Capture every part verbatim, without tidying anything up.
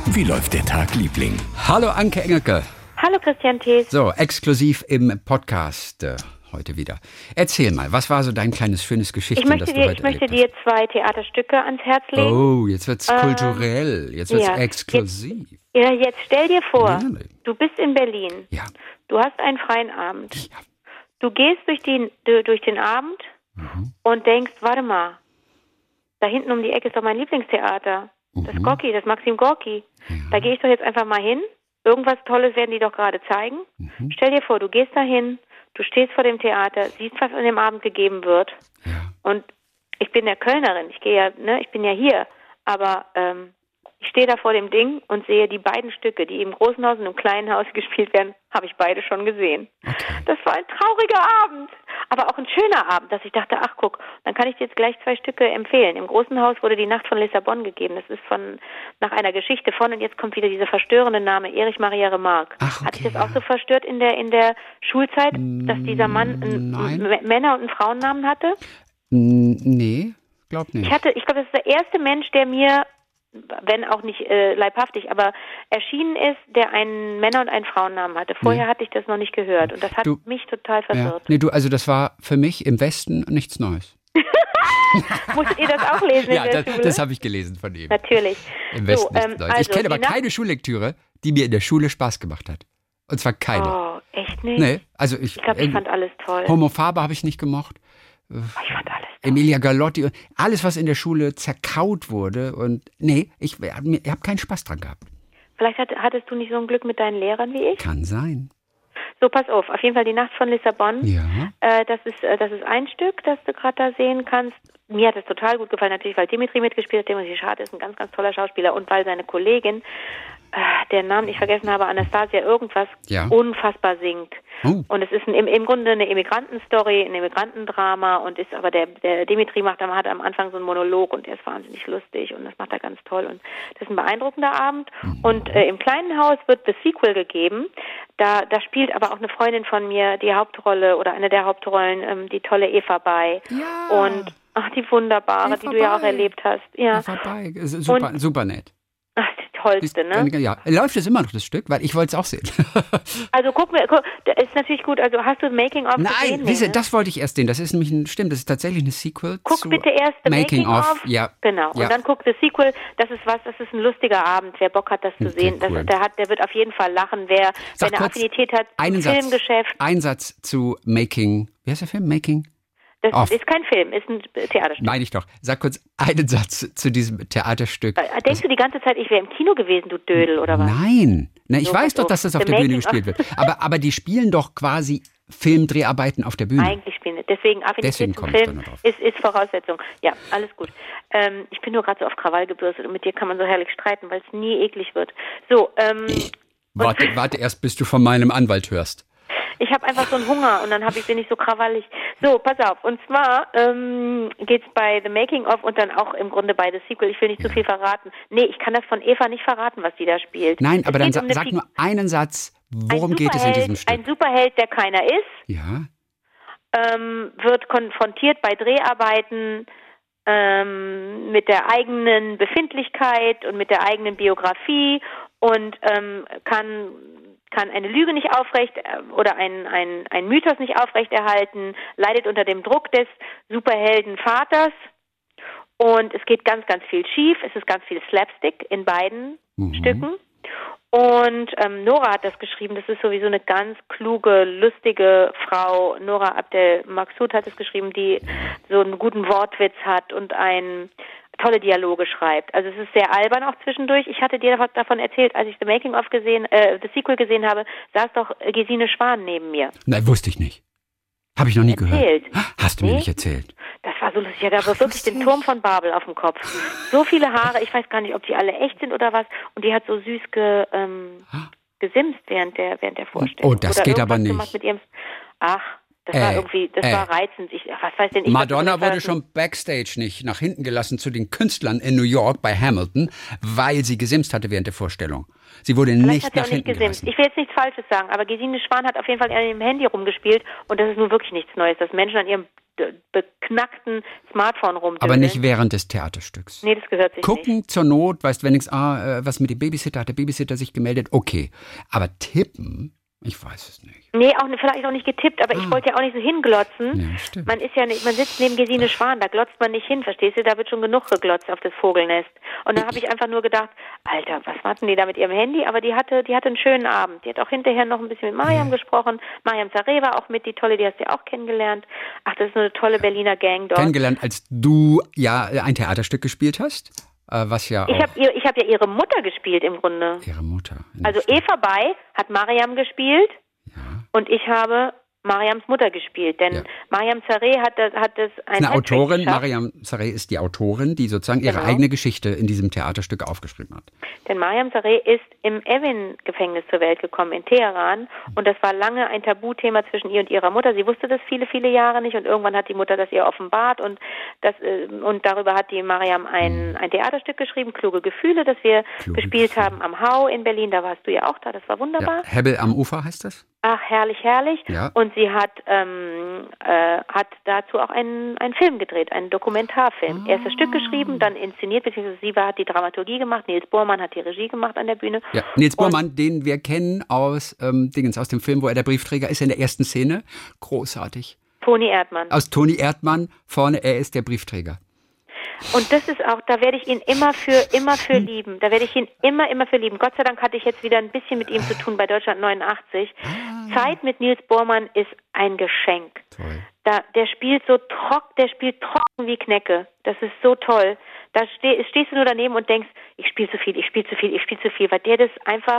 Wie läuft der Tag, Liebling? Hallo Anke Engelke. Hallo Christian Thees. So, exklusiv im Podcast äh, heute wieder. Erzähl mal, was war so dein kleines, schönes Geschichtchen, Ich möchte, das du dir, heute ich möchte erlebt dir zwei Theaterstücke ans Herz hast? legen. Oh, jetzt wird's Ähm, kulturell, jetzt wird's ja. exklusiv. Ja, jetzt stell dir vor, Gerne. du bist in Berlin. Ja. Du hast einen freien Abend. Ja. Du gehst durch, die, du- durch den Abend Mhm. und denkst, warte mal, da hinten um die Ecke ist doch mein Lieblingstheater. Das Mhm. Gorki, das Maxim Gorki. Ja. Da gehe ich doch jetzt einfach mal hin. Irgendwas Tolles werden die doch gerade zeigen. Mhm. Stell dir vor, du gehst da hin, du stehst vor dem Theater, siehst, was an dem Abend gegeben wird. Ja. Und ich bin ja Kölnerin, ich gehe ja, ne, ich bin ja hier, aber ähm, ich stehe da vor dem Ding und sehe die beiden Stücke, die im großen Haus und im kleinen Haus gespielt werden, habe ich beide schon gesehen. Okay. Das war ein trauriger Abend, aber auch ein schöner Abend, dass ich dachte, ach guck, dann kann ich dir jetzt gleich zwei Stücke empfehlen. Im großen Haus wurde die Nacht von Lissabon gegeben, das ist von nach einer Geschichte von, und jetzt kommt wieder dieser verstörende Name, Erich Maria Remarque. Ach, Hat dich okay, das auch ja. so verstört in der in der Schulzeit, dass dieser Mann einen, Nein. einen Männer- und einen Frauennamen hatte? N- Nee, glaub nicht. Ich hatte, ich glaube, das ist der erste Mensch, der mir, wenn auch nicht äh, leibhaftig, aber erschienen ist, der einen Männer- und einen Frauennamen hatte. Vorher Nee. hatte ich das noch nicht gehört und das hat Du- mich total Ja. verwirrt. Nee, du, also das war für mich im Westen nichts Neues. Musstet ihr das auch lesen Ja, in der das, Schule? das habe ich gelesen von ihm. Natürlich. Im Westen so, nichts ähm, Neues. Ich also, kenne aber die Nacht- keine Schullektüre, die mir in der Schule Spaß gemacht hat. Und zwar keine. Oh, echt nicht? Nee, also ich, Ich glaube, ich fand alles toll. Homo Faber habe ich nicht gemocht. Ich fand alles toll. Emilia Galotti und alles, was in der Schule zerkaut wurde. Und nee, ich, ich habe keinen Spaß dran gehabt. Vielleicht hat, hattest du nicht so ein Glück mit deinen Lehrern wie ich? Kann sein. So, pass auf. Auf jeden Fall die Nacht von Lissabon. Ja. Äh, das ist äh, das ist ein Stück, das du gerade da sehen kannst. Mir hat es total gut gefallen, natürlich, weil Dimitri mitgespielt hat. Dimitri Schade ist ein ganz, ganz toller Schauspieler und weil seine Kollegin, äh, deren Namen ich vergessen habe, Anastasia irgendwas, Ja. unfassbar singt. Oh. Und es ist ein, im, im Grunde eine Immigrantenstory, ein Immigrantendrama und ist aber der, der Dimitri macht am, hat am Anfang so einen Monolog und der ist wahnsinnig lustig und das macht er ganz toll und das ist ein beeindruckender Abend. Und äh, im kleinen Haus wird The Sequel gegeben. Da, da spielt aber auch eine Freundin von mir die Hauptrolle oder eine der Hauptrollen, ähm, die tolle Eva bei. Ja. Und ach, die wunderbare, Eva die du ja auch Bay. erlebt hast. Ja. Ja, vorbei. Es ist Super, Und- super nett. Ach, die tollste, ne? Ja. Läuft es immer noch, das Stück? Weil ich wollte es auch sehen. Also guck mir, guck, das ist natürlich gut. Also hast du Making of gesehen? Nein, Nee, wisse, ne? das wollte ich erst sehen. Das ist nämlich ein, stimmt, das ist tatsächlich eine Sequel Guck zu bitte erst The Making, Making, of. of. Ja. Genau. Ja. Und dann guck The Sequel. Das ist was, das ist ein lustiger Abend. Wer Bock hat, das zu Okay, sehen, das, cool. der hat, der wird auf jeden Fall lachen. Wer, Sag wer eine kurz Affinität hat zum einen Satz. Filmgeschäft. Ein Satz zu Making, wie heißt der Film? Making? Das Off. ist kein Film, ist ein Theaterstück. Meine ich doch. Sag kurz einen Satz zu diesem Theaterstück. Äh, Denkst du die ganze Zeit, ich wäre im Kino gewesen, du Dödel, oder was? Nein. Na, ich So, weiß so. doch, dass das auf The der Bühne Making of. gespielt wird. Aber, aber die spielen doch quasi Filmdreharbeiten auf der Bühne. Eigentlich spielen. Deswegen Affinität Deswegen zum komm ich da Film nur drauf. ist, ist Voraussetzung. Ja, alles gut. Ähm, ich bin nur gerade so auf Krawall gebürstet und mit dir kann man so herrlich streiten, weil es nie eklig wird. So, ähm, Warte, warte erst, bis du von meinem Anwalt hörst. ich habe einfach so einen Hunger und dann habe ich bin ich so krawallig. So, pass auf. Und zwar ähm, geht's bei The Making of und dann auch im Grunde bei The Sequel. Ich will nicht zu viel verraten. Nee, ich kann das von Eva nicht verraten, was die da spielt. Nein, Es aber dann geht sa um eine sag Fi- nur einen Satz. ein Worum geht es in Superheld- diesem Stück? Ein Superheld, der keiner ist, Ja. ähm, wird konfrontiert bei Dreharbeiten ähm, mit der eigenen Befindlichkeit und mit der eigenen Biografie und ähm, kann kann eine Lüge nicht aufrecht äh, oder ein, ein, ein Mythos nicht aufrechterhalten, leidet unter dem Druck des Superheldenvaters und es geht ganz, ganz viel schief. Es ist ganz viel Slapstick in beiden Mhm. Stücken. Und ähm, Nora hat das geschrieben, das ist sowieso eine ganz kluge, lustige Frau. Nora Abdel Maksud hat es geschrieben, die so einen guten Wortwitz hat und ein tolle Dialoge schreibt. Also es ist sehr albern auch zwischendurch. Ich hatte dir davon erzählt, als ich The Making of gesehen, äh, The Sequel gesehen habe, saß doch Gesine Schwan neben mir. Nein, wusste ich nicht. Habe ich noch nie Erzählt. gehört. Hast du mir Nee? nicht erzählt? Das war so lustig. Ich hatte aber wirklich den Turm von Babel auf dem Kopf. So viele Haare, ich weiß gar nicht, ob die alle echt sind oder was. Und die hat so süß ge, ähm, gesimst während der, während der Vorstellung. Oh, das oder geht aber irgendwas nicht. gemacht mit ihrem, ach, Das äh, war irgendwie, das äh. war reizend. Ich, was weiß denn ich. Madonna wurde schon backstage nicht nach hinten gelassen zu den Künstlern in New York bei Hamilton, weil sie gesimst hatte während der Vorstellung. Sie wurde Vielleicht nicht hat sie nach auch nicht hinten gesimst. gelassen. Ich will jetzt nichts Falsches sagen, aber Gesine Schwan hat auf jeden Fall an ihrem Handy rumgespielt und das ist nun wirklich nichts Neues, dass Menschen an ihrem beknackten Smartphone rumdödeln. Aber nicht während des Theaterstücks. Nee, das gehört sich Gucken nicht. zur Not, weißt wenigstens, ah, was mit dem Babysitter, hat der Babysitter sich gemeldet, okay. Aber tippen, ich weiß es nicht. Nee, auch, vielleicht auch nicht getippt, aber ah. ich wollte ja auch nicht so hinglotzen. Ja, stimmt. Man ist ja nicht, man sitzt neben Gesine Schwan, da glotzt man nicht hin, verstehst du? Da wird schon genug geglotzt auf das Vogelnest. Und dann habe ich einfach nur gedacht, Alter, was hatten die da mit ihrem Handy? Aber die hatte, die hatte einen schönen Abend. Die hat auch hinterher noch ein bisschen mit Mariam ja. gesprochen. Mariam Zareh war auch mit, die tolle, die hast du ja auch kennengelernt. Ach, das ist eine tolle Berliner Gang dort. Kennengelernt, als du ja ein Theaterstück gespielt hast? Was ja ich habe ihr, ich hab ja ihre Mutter gespielt im Grunde. Ihre Mutter. Also Eva Bay hat Mariam gespielt. Ja. Und ich habe Mariams Mutter gespielt, denn ja. Mariam Zareh hat das, hat das ein eine Autorin. Mariam Zareh ist die Autorin, die sozusagen ihre genau. eigene Geschichte in diesem Theaterstück aufgeschrieben hat. Denn Mariam Zareh ist im Evin-Gefängnis zur Welt gekommen in Teheran und das war lange ein Tabuthema zwischen ihr und ihrer Mutter. Sie wusste das viele, viele Jahre nicht und irgendwann hat die Mutter das ihr offenbart und das und darüber hat die Mariam ein, mhm. ein Theaterstück geschrieben, Kluge Gefühle, das wir Kluge gespielt Gefühle. haben am Hau in Berlin. Da warst du ja auch da, das war wunderbar. Ja. Hebbel am Ufer heißt das? Ach, herrlich, herrlich. Ja. Und sie hat, ähm, äh, hat dazu auch einen, einen Film gedreht, einen Dokumentarfilm. Ah. Erst das Stück geschrieben, dann inszeniert, beziehungsweise sie war, hat die Dramaturgie gemacht, Nils Bohrmann hat die Regie gemacht an der Bühne. Ja, Nils Bohrmann, und, den wir kennen aus, ähm, Dingens, aus dem Film, wo er der Briefträger ist in der ersten Szene. Großartig. Toni Erdmann. Aus Toni Erdmann, vorne, er ist der Briefträger. Und das ist auch, da werde ich ihn immer für, immer für lieben. Da werde ich ihn immer, immer für lieben. Gott sei Dank hatte ich jetzt wieder ein bisschen mit ihm zu tun bei Deutschland neunundachtzig. Ah. Zeit mit Nils Bohrmann ist ein Geschenk. Toll. Da, der spielt so trocken, der spielt trocken wie Knecke. Das ist so toll. Da steh, stehst du nur daneben und denkst, ich spiele zu viel, ich spiele zu viel, ich spiele zu viel, weil der das einfach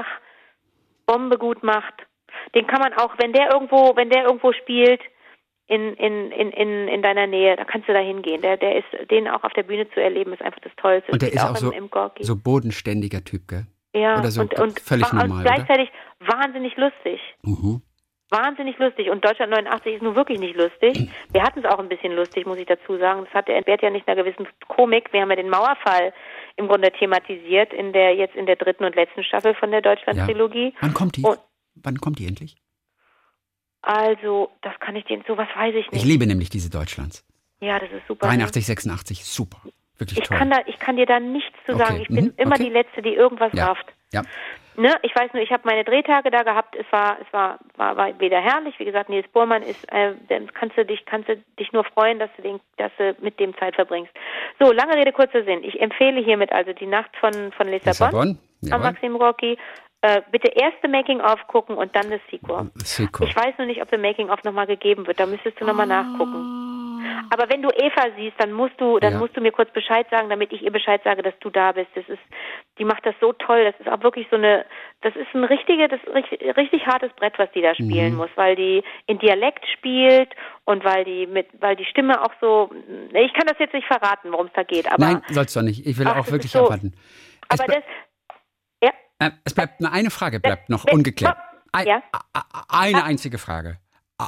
Bombe gut macht. Den kann man auch, wenn der irgendwo, wenn der irgendwo spielt, In, in, in, in, in deiner Nähe, da kannst du da hingehen. Der, der ist, den auch auf der Bühne zu erleben, ist einfach das Tollste. Und der ist auch, auch so, im, im so bodenständiger Typ, gell? Ja, oder so und, und, völlig und normal, gleichzeitig oder? wahnsinnig lustig. Mhm. Wahnsinnig lustig. Und Deutschland neunundachtzig ist nun wirklich nicht lustig. Wir hatten es auch ein bisschen lustig, muss ich dazu sagen. Das hat entbehrt ja nicht einer gewissen Komik. Wir haben ja den Mauerfall im Grunde thematisiert in der jetzt in der dritten und letzten Staffel von der Deutschland-Trilogie. Ja. Wann kommt die? Und, Wann kommt die endlich? Also, das kann ich dir, sowas weiß ich nicht. Ich liebe nämlich diese Deutschlands. Ja, das ist super. dreiundachtzig, sechsundachtzig, super. Wirklich ich toll. Kann da, ich kann dir da nichts zu sagen. Okay. Ich bin mhm. immer okay. die Letzte, die irgendwas ja. rafft. Ja. Ne? Ich weiß nur, ich habe meine Drehtage da gehabt. Es war, es war, war, war wieder herrlich. Wie gesagt, Nils Bohrmann ist, äh, kannst du dich, kannst du dich nur freuen, dass du den, dass du mit dem Zeit verbringst. So, lange Rede, kurzer Sinn. Ich empfehle hiermit also die Nacht von, von Lissabon, Lissabon am Maxim Gorki. Äh, bitte erst das Making-of gucken und dann das Sequel. Sequel. Ich weiß nur nicht, ob das Making-of nochmal gegeben wird. Da müsstest du nochmal ah. nachgucken. Aber wenn du Eva siehst, dann musst du, dann ja. musst du mir kurz Bescheid sagen, damit ich ihr Bescheid sage, dass du da bist. Das ist, die macht das so toll. Das ist auch wirklich so eine, das ist ein richtige, das richtig, richtig hartes Brett, was die da spielen mhm. muss, weil die in Dialekt spielt und weil die mit, weil die Stimme auch so. Ich kann das jetzt nicht verraten, worum es da geht. Aber nein, sollst du nicht. Ich will ach, auch wirklich so, abwarten. Es aber das. Ja. Es bleibt nur eine Frage, bleibt noch ungeklärt. Ein, ja? Eine einzige Frage.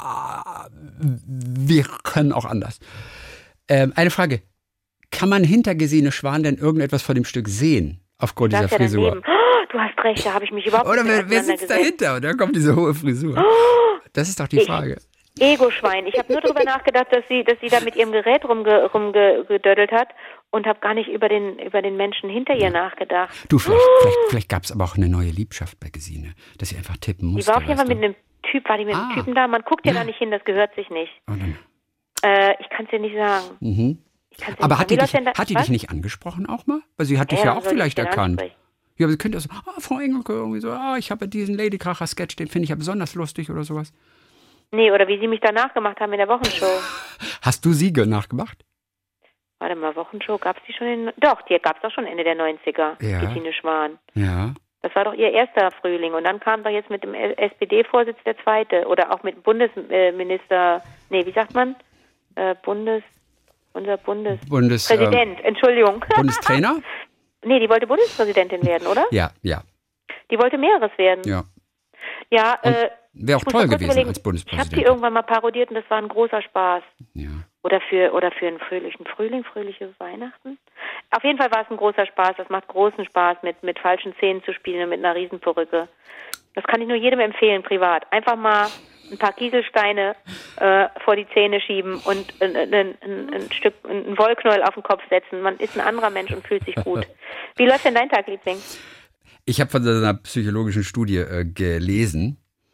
Wir können auch anders. Ähm, eine Frage. Kann man hinter Gesine Schwan denn irgendetwas von dem Stück sehen, aufgrund dieser Frisur? Ja, oh, du hast recht, da habe ich mich überhaupt Oder nicht wer, wer sitzt dahinter? Und dann kommt diese hohe Frisur. Das ist doch die Frage. Ich, Ego-Schwein. Ich habe nur darüber nachgedacht, dass sie, dass sie da mit ihrem Gerät rumge, rumgedödelt hat und habe gar nicht über den, über den Menschen hinter ihr ja. nachgedacht. Du, vielleicht, vielleicht, vielleicht gab es aber auch eine neue Liebschaft bei Gesine, dass sie einfach tippen musste. Die war auf jeden Fall mit einem Typ, war die mit einem ah. Typen da. Man guckt ja, ja da nicht hin, das gehört sich nicht. Oh, äh, ich kann es dir nicht sagen. Mhm. Aber hat die, dich, hat die dich nicht angesprochen auch mal? Weil sie hat dich ja, ja auch vielleicht erkannt. Ja, aber sie könnte ja so, ah, Frau Engelke, irgendwie so, ah, ich habe diesen Ladykracher-Sketch, den finde ich ja besonders lustig oder sowas. Nee, oder wie sie mich danach gemacht haben in der Wochenshow. Hast du sie nachgemacht? Warte mal, Wochenshow, gab es die schon in... Doch, die gab es doch schon Ende der neunziger, ja. Gesine Schwan. Ja. Das war doch ihr erster Frühling. Und dann kam doch jetzt mit dem S P D-Vorsitz der zweite. Oder auch mit Bundesminister... Nee, wie sagt man? Äh, Bundes... Unser Bundes... Bundes Präsident, äh, Entschuldigung. Bundestrainer? Nee, die wollte Bundespräsidentin werden, oder? Ja, ja. Die wollte mehreres werden. Ja. Ja, Und, äh, Wäre auch toll gewesen überlegen. Als Bundespräsident. Ich habe die irgendwann mal parodiert und das war ein großer Spaß. Ja. Oder für oder für einen fröhlichen Frühling, fröhliche Weihnachten. Auf jeden Fall war es ein großer Spaß. Das macht großen Spaß, mit, mit falschen Zähnen zu spielen und mit einer Riesenperücke. Das kann ich nur jedem empfehlen, privat. Einfach mal ein paar Kieselsteine äh, vor die Zähne schieben und ein, ein, ein, ein Stück, ein Wollknäuel auf den Kopf setzen. Man ist ein anderer Mensch und fühlt sich gut. Wie läuft denn dein Tag, Liebling? Ich habe von einer psychologischen Studie äh, gelesen.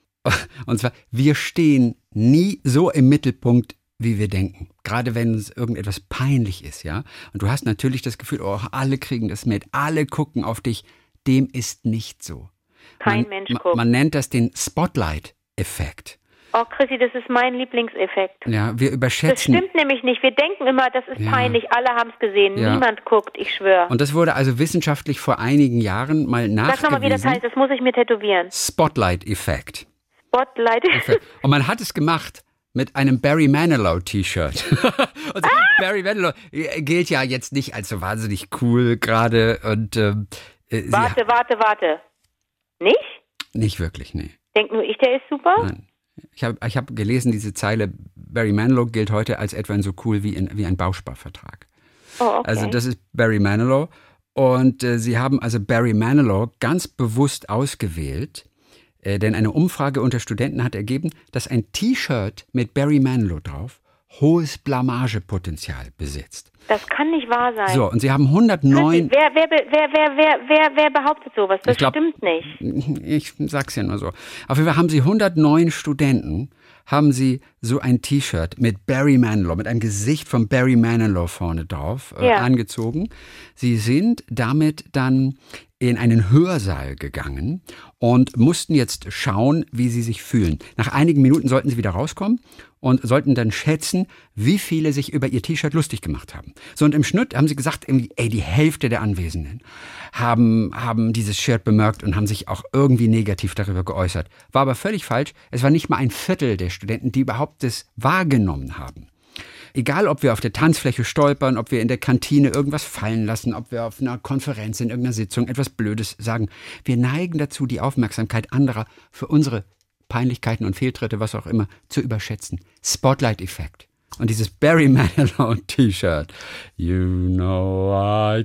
Und zwar, wir stehen nie so im Mittelpunkt, wie wir denken. Gerade wenn es irgendetwas peinlich ist, ja. Und du hast natürlich das Gefühl, oh, alle kriegen das mit, alle gucken auf dich. Dem ist nicht so. Kein man, Mensch man, guckt. Man nennt das den Spotlight-Effekt. Oh, Chrissy, das ist mein Lieblingseffekt. Ja, wir überschätzen. Das stimmt nämlich nicht. Wir denken immer, das ist ja. peinlich. Alle haben es gesehen. Ja. Niemand guckt, ich schwöre. Und das wurde also wissenschaftlich vor einigen Jahren mal nachgewiesen. Sag nochmal, wie das heißt. Das muss ich mir tätowieren. Spotlight-Effekt. Spotlight-Effekt. Und man hat es gemacht mit einem Barry Manilow-T-Shirt. Und ah! Barry Manilow gilt ja jetzt nicht als so wahnsinnig cool gerade. Und ähm, äh, Warte, warte, warte. Nicht? Nicht wirklich, nee. Denk nur ich, der ist super? Nein. Ich habe ich hab gelesen, diese Zeile, Barry Manilow gilt heute als etwa so cool wie, in, wie ein Bausparvertrag. Oh, okay. Also das ist Barry Manilow. Und äh, sie haben also Barry Manilow ganz bewusst ausgewählt, äh, denn eine Umfrage unter Studenten hat ergeben, dass ein T-Shirt mit Barry Manilow drauf hohes Blamagepotenzial besitzt. Das kann nicht wahr sein. So, und sie haben hundertneun... Wer, wer, wer, wer, wer, wer, wer behauptet sowas? Das glaub, stimmt nicht. Ich sag's ja nur so. Auf jeden Fall haben sie hundertneun Studenten, haben sie so ein T-Shirt mit Barry Manilow, mit einem Gesicht von Barry Manilow vorne drauf äh, ja. angezogen. Sie sind damit dann in einen Hörsaal gegangen und mussten jetzt schauen, wie sie sich fühlen. Nach einigen Minuten sollten sie wieder rauskommen und sollten dann schätzen, wie viele sich über ihr T-Shirt lustig gemacht haben. So, und im Schnitt haben sie gesagt, irgendwie, ey, die Hälfte der Anwesenden haben, haben dieses Shirt bemerkt und haben sich auch irgendwie negativ darüber geäußert. War aber völlig falsch. Es war nicht mal ein Viertel der Studenten, die überhaupt das wahrgenommen haben. Egal, ob wir auf der Tanzfläche stolpern, ob wir in der Kantine irgendwas fallen lassen, ob wir auf einer Konferenz, in irgendeiner Sitzung etwas Blödes sagen. Wir neigen dazu, die Aufmerksamkeit anderer für unsere Peinlichkeiten und Fehltritte, was auch immer, zu überschätzen. Spotlight-Effekt. Und dieses Barry Manilow T-Shirt. You know I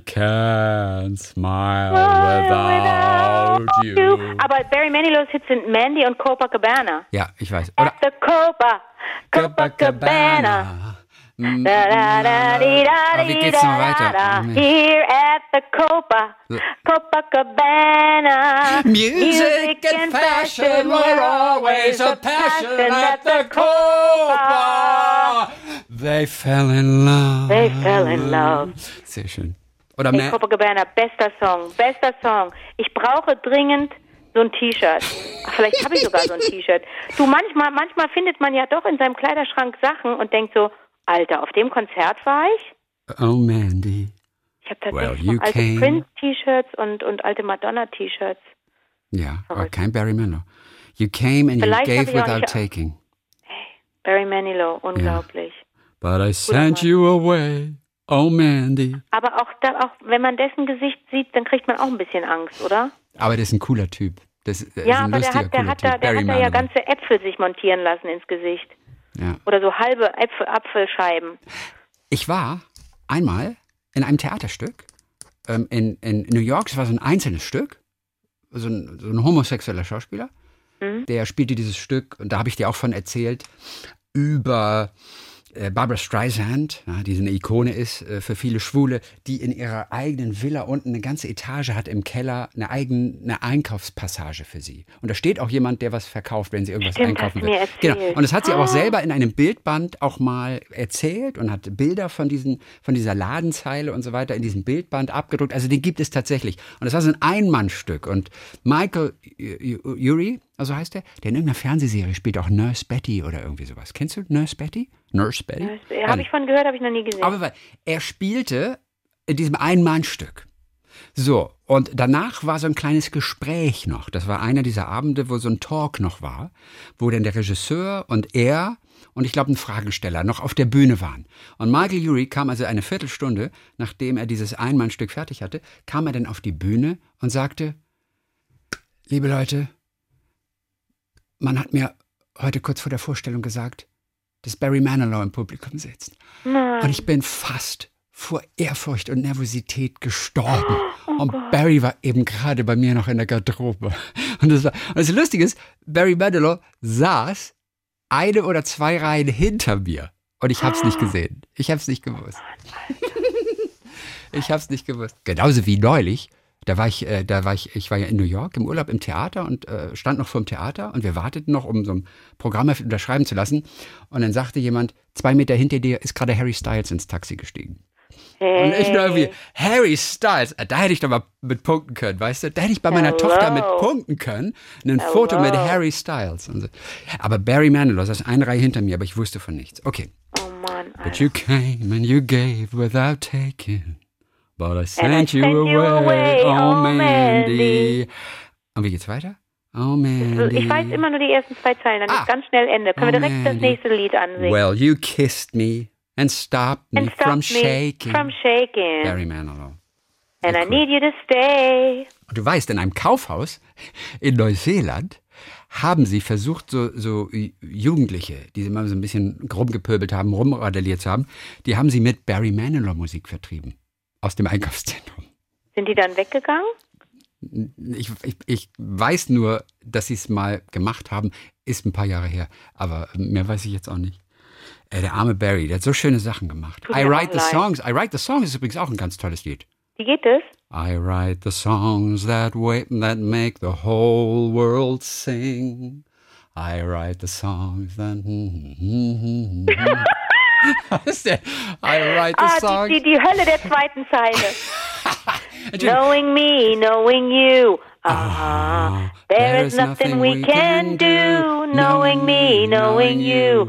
can't smile without you. Aber Barry Manilow's Hits sind Mandy und Copacabana. Ja, ich weiß. Oder At the Copa, Copacabana. Da, da, da, di, da, Aber wie geht's noch weiter? Here at the Copa, Copacabana. Music and fashion were always a passion at the Copa. They fell in love. They fell in love. Sehr schön. Oder hey, Copacabana, bester Song, bester Song. Ich brauche dringend so ein T-Shirt. Ach, vielleicht habe ich sogar so ein T-Shirt. Du, manchmal, manchmal findet man ja doch in seinem Kleiderschrank Sachen und denkt so, Alter, auf dem Konzert war ich? Oh, Mandy. Ich habe tatsächlich well, noch alte came... Prince-T-Shirts und, und alte Madonna-T-Shirts. Ja, aber kein Barry Manilow. You came and Vielleicht you gave without nicht... taking. Hey, Barry Manilow, unglaublich. Yeah. But I sent you away, oh Mandy. Aber auch, da, auch wenn man dessen Gesicht sieht, dann kriegt man auch ein bisschen Angst, oder? Aber der ist ein cooler Typ. Das ist, ja, ist ein aber der hat, der hat, da, der hat da ja ganze Äpfel sich montieren lassen ins Gesicht. Ja. Oder so halbe Äpfel, Apfelscheiben. Ich war einmal in einem Theaterstück ähm, in, in New York. Es war so ein einzelnes Stück. So ein, so ein homosexueller Schauspieler. Mhm. Der spielte dieses Stück, und da habe ich dir auch von erzählt, über äh, Barbra Streisand, ja, die so eine Ikone ist äh, für viele Schwule, die in ihrer eigenen Villa unten eine ganze Etage hat im Keller, eine eigene Einkaufspassage für sie. Und da steht auch jemand, der was verkauft, wenn sie irgendwas Stimmt, einkaufen will. Mir genau. Und das hat sie oh. auch selber in einem Bildband auch mal erzählt und hat Bilder von diesen, von dieser Ladenzeile und so weiter in diesem Bildband abgedruckt. Also den gibt es tatsächlich. Und das war so ein Einmannstück. Und Michael Urie, also heißt der, der in irgendeiner Fernsehserie spielt auch Nurse Betty oder irgendwie sowas. Kennst du Nurse Betty? Nurse Betty? Nurse, habe ich von gehört, habe ich noch nie gesehen. Aber er spielte in diesem Ein-Mann-Stück. So, und danach war so ein kleines Gespräch noch. Das war einer dieser Abende, wo so ein Talk noch war, wo dann der Regisseur und er und ich glaube ein Fragesteller noch auf der Bühne waren. Und Michael Urie kam also eine Viertelstunde, nachdem er dieses Ein-Mann-Stück fertig hatte, kam er dann auf die Bühne und sagte, liebe Leute, man hat mir heute kurz vor der Vorstellung gesagt, dass Barry Manilow im Publikum sitzt. Nein. Und ich bin fast vor Ehrfurcht und Nervosität gestorben. Oh und Gott. Barry war eben gerade bei mir noch in der Garderobe. Und das, war, und das Lustige ist, Barry Manilow saß eine oder zwei Reihen hinter mir. Und ich habe es nicht gesehen. Ich habe es nicht gewusst. Ich habe es nicht gewusst. Genauso wie neulich. Da war ich, äh, da war ich, ich war ja in New York im Urlaub im Theater und äh, stand noch vor dem Theater und wir warteten noch, um so ein Programm unterschreiben zu lassen. Und dann sagte jemand, zwei Meter hinter dir ist gerade Harry Styles ins Taxi gestiegen. Hey. Und ich nur irgendwie, Harry Styles, da hätte ich doch mal mit punkten können, weißt du? Da hätte ich bei meiner Hello. Tochter mit punkten können. Ein Hello. Foto mit Harry Styles. Und so. Aber Barry Manilow, das ist eine Reihe hinter mir, aber ich wusste von nichts. Okay. Oh Mann. But you came and you gave without taking. But I sent, And I you, sent away, you away, oh oh, Mandy. Mandy. Und wie geht's weiter? Oh Mandy. Ich weiß immer nur die ersten zwei Zeilen, dann Ah. ist ganz schnell Ende. Können Oh, wir direkt das Mandy. nächste Lied ansehen? Well, you kissed me and stopped me And stop from me shaking. from shaking. Barry Manilow. And Sehr I cool. need you to stay. Und du weißt, in einem Kaufhaus in Neuseeland haben sie versucht, so, so Jugendliche, die immer so ein bisschen rumgepöbelt haben, rumradeliert zu haben, die haben sie mit Barry Manilow Musik vertrieben. Aus dem Einkaufszentrum. Sind die dann weggegangen? Ich, ich, ich weiß nur, dass sie es mal gemacht haben, ist ein paar Jahre her, aber mehr weiß ich jetzt auch nicht. Äh, der arme Barry, der hat so schöne Sachen gemacht. Tut I mir Write auch the leid. Songs. I Write the Songs ist übrigens auch ein ganz tolles Lied. Wie geht es? I write the songs that wait, that make the whole world sing. I write the songs that... Was ist denn? I write the Ah, songs... die, die, die Hölle der zweiten Zeile. Knowing me, knowing you. Ah, there is nothing we can do. Knowing me, knowing you.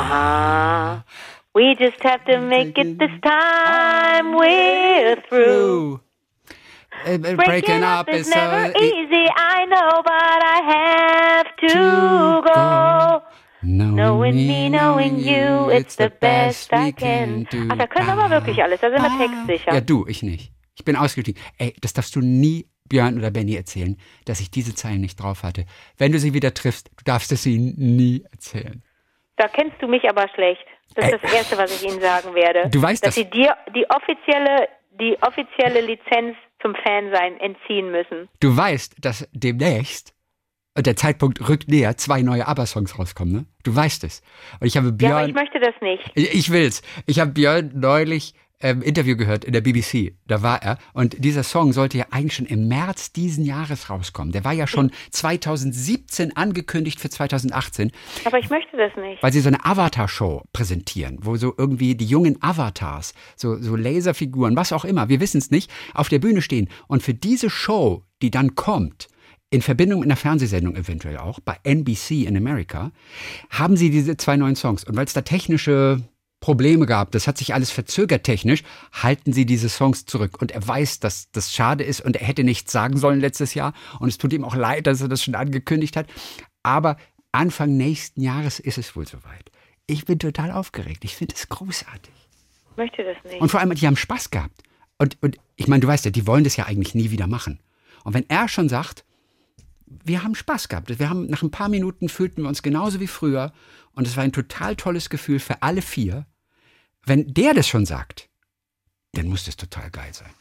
Ah, we just have to make it this time. We're through. Uh, uh, Breaking up is never easy, I know, but I have to go. Knowing me, knowing you, it's the best I can do. Ach, da können wir aber wirklich alles, da sind wir textsicher. Ja, du, ich nicht. Ich bin ausgestiegen. Ey, das darfst du nie Björn oder Benny erzählen, dass ich diese Zeilen nicht drauf hatte. Wenn du sie wieder triffst, du darfst es ihnen nie erzählen. Da kennst du mich aber schlecht. Das ist Ey. das Erste, was ich Ihnen sagen werde. Du weißt dass das. Sie dir die offizielle, die offizielle Lizenz zum Fansein entziehen müssen. Du weißt, dass demnächst, und der Zeitpunkt rückt näher, zwei neue ABBA-Songs rauskommen, ne? Du weißt es. Und ich habe Björn... Ja, aber ich möchte das nicht. Ich, ich will's. Ich habe Björn neulich ähm, Interview gehört in der B B C. Da war er. Und dieser Song sollte ja eigentlich schon im März diesen Jahres rauskommen. Der war ja schon zweitausendsiebzehn angekündigt für zweitausendachtzehn. Aber ich möchte das nicht. Weil sie so eine Avatar-Show präsentieren, wo so irgendwie die jungen Avatars, so, so Laserfiguren, was auch immer, wir wissen es nicht, auf der Bühne stehen. Und für diese Show, die dann kommt, in Verbindung mit einer Fernsehsendung eventuell auch, bei N B C in Amerika, haben sie diese zwei neuen Songs. Und weil es da technische Probleme gab, das hat sich alles verzögert technisch, halten sie diese Songs zurück. Und er weiß, dass das schade ist und er hätte nichts sagen sollen letztes Jahr. Und es tut ihm auch leid, dass er das schon angekündigt hat. Aber Anfang nächsten Jahres ist es wohl soweit. Ich bin total aufgeregt. Ich finde es großartig. Ich möchte das nicht. Und vor allem, die haben Spaß gehabt. Und, und ich meine, du weißt ja, die wollen das ja eigentlich nie wieder machen. Und wenn er schon sagt, wir haben Spaß gehabt. Wir haben nach ein paar Minuten fühlten wir uns genauso wie früher. Und es war ein total tolles Gefühl für alle vier. Wenn der das schon sagt, dann muss das total geil sein.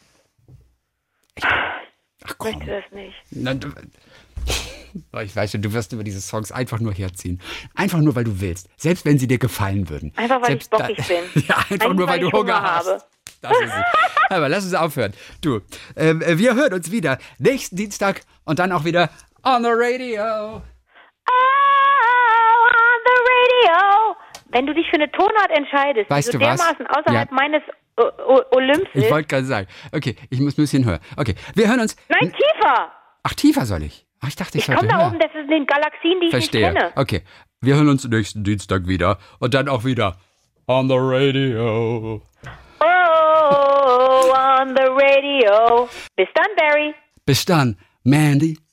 Ich, ach komm. Ich möchte das nicht. Na, du, ich weiß schon, du wirst über diese Songs einfach nur herziehen. Einfach nur, weil du willst. Selbst wenn sie dir gefallen würden. Einfach, weil Selbst ich bockig da, bin. Ja, einfach Eigentlich, nur, weil, weil du ich Hunger, Hunger hast. habe. Das ist es. Aber lass uns aufhören. Du, ähm, wir hören uns wieder nächsten Dienstag und dann auch wieder on the radio. Oh, on the radio. Wenn du dich für eine Tonart entscheidest, Weißt die so du was? dermaßen außerhalb Ja. meines o o Olymps Ich ist. wollte gerade sagen. Okay, ich muss ein bisschen höher. Okay, wir hören uns. Nein, tiefer. Ach, tiefer soll ich? Ach, ich dachte, ich, Ich sollte komme da höher. oben, das ist in den Galaxien, die ich Verstehe. nicht kenne. Okay, wir hören uns nächsten Dienstag wieder und dann auch wieder on the radio. Oh, on the radio. Bis dann, Barry. Bis dann, Mandy.